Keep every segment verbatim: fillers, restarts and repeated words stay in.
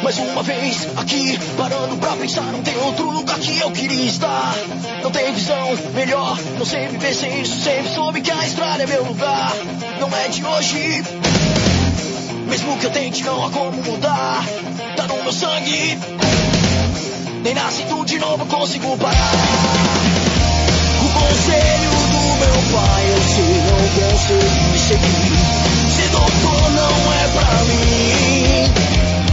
Mais uma vez aqui, parando pra pensar, não tem outro lugar que eu queria estar. Não tem visão melhor, não sei viver sem isso. Sempre soube que a estrada é meu lugar. Não é de hoje, mesmo que eu tente não há como mudar. Tá no meu sangue, nem nasce tudo de novo consigo parar. O conselho do meu pai eu sei não consegui seguir. Ser doutor não é pra mim.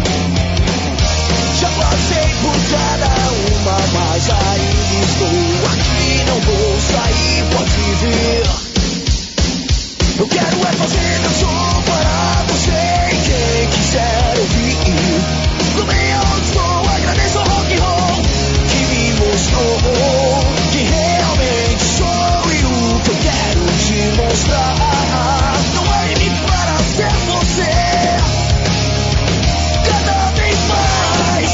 Já passei por cada uma, mas ainda estou aqui. Não vou sair, pode vir. Eu quero é fazer meu som para você e quem quiser ouvir. No meio onde estou, agradeço ao rock and roll que me mostrou que realmente sou e o que eu quero te mostrar. Não há limite para ser você. Cada vez mais.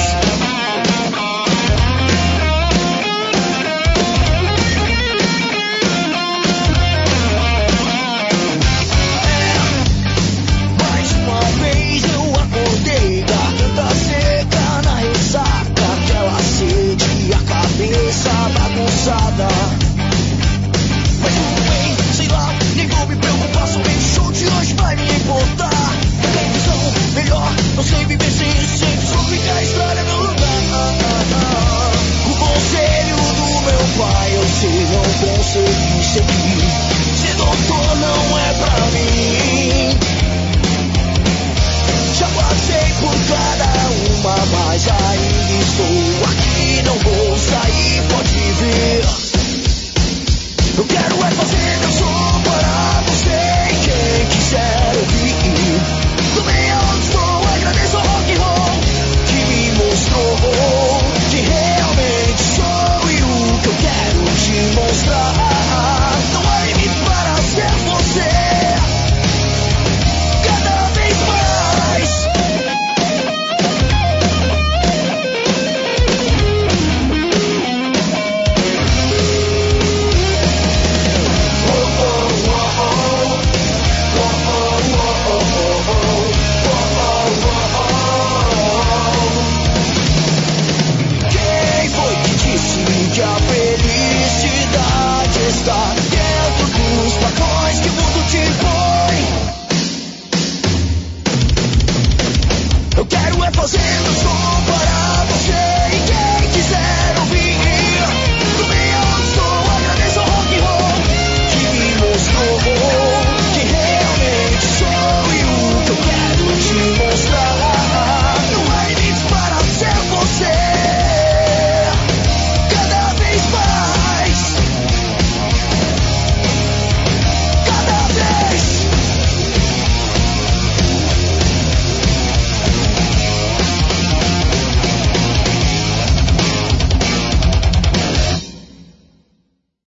Mais uma vez eu acordei, garganta seca na ressaca, aquela sede, a cabeça bagunçada. Mas tudo bem, sei lá, nem vou me preocupar, somente o show de hoje vai me importar. Não tem visão melhor, não sei viver sem isso, sempre soube que a estrada é meu lugar. O conselho do meu pai eu sei não consegui seguir.